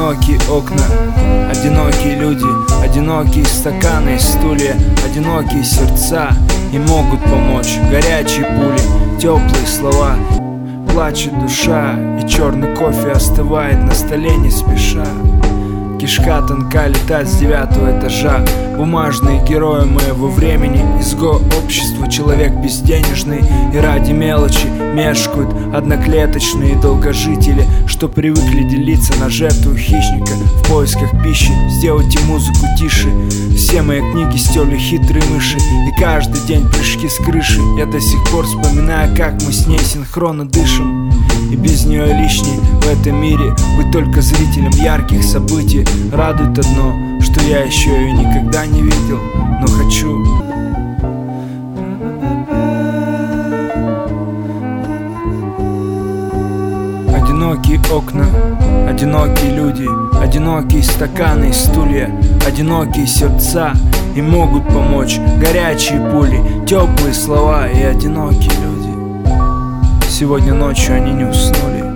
Одинокие окна, одинокие люди, одинокие стаканы и стулья, одинокие сердца. И могут помочь горячие пули, теплые слова. Плачет душа, и черный кофе остывает на столе не спеша. Кишка тонка летает с 9-го этажа. Бумажные герои моего времени, изгой общества, человек безденежный. И ради мелочи мешкают одноклеточные долгожители, что привыкли делиться на жертву хищника в поисках пищи. Сделайте музыку тише. Все мои книги стерли хитрые мыши, и каждый день прыжки с крыши. Я до сих пор вспоминаю, как мы с ней синхронно дышим. И без нее лишней в этом мире быть только зрителем ярких событий. Радует одно, что я еще ее никогда не видел, но хочу. Одинокие окна, одинокие люди, одинокие стаканы и стулья, одинокие сердца. И могут помочь горячие пули, теплые слова и одинокие люди. Сегодня ночью они не уснули.